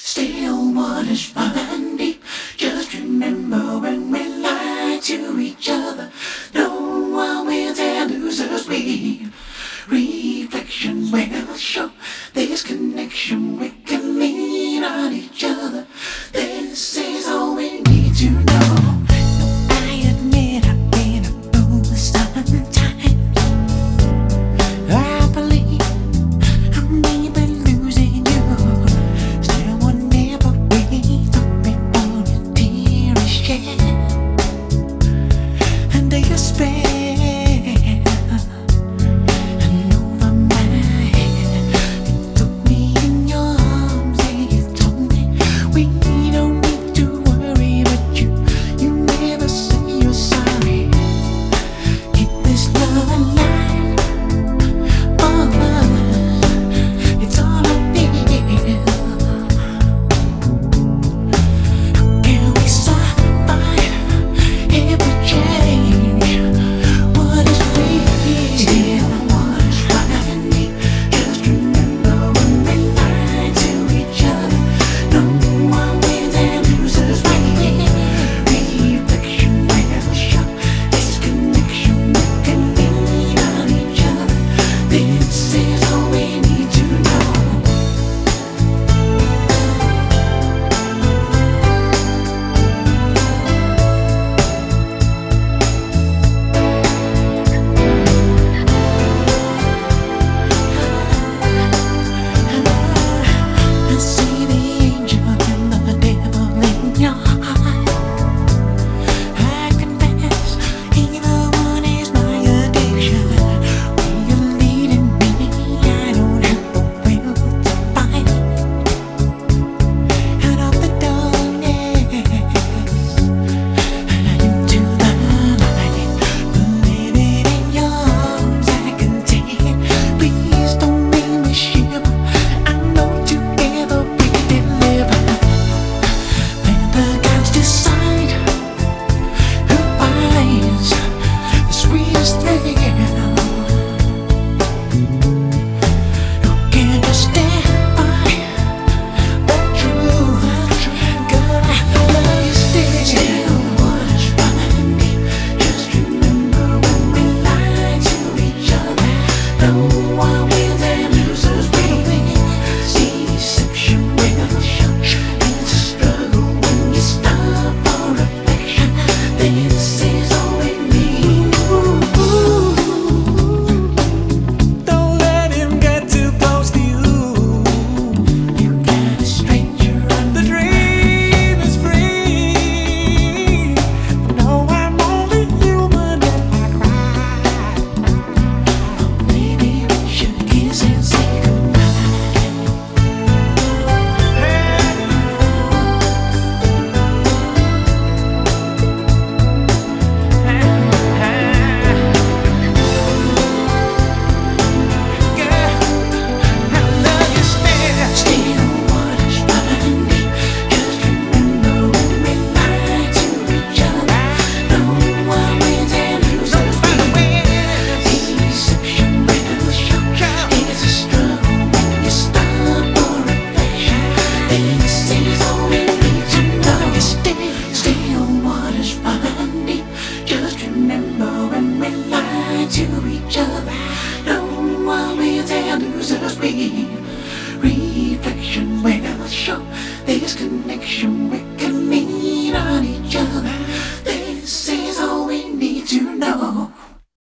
Still waters run deep. Just remember when we lie to each other, no one wins and loses. We reflection will show this connection. We can lean on each other. This is all we need to know. I admit I've been a fool sometimes. I believe I may be losing you. Still will never wait up before your tear is shed and despair. To each other, no one wins and loses. We reflection will show this connection. We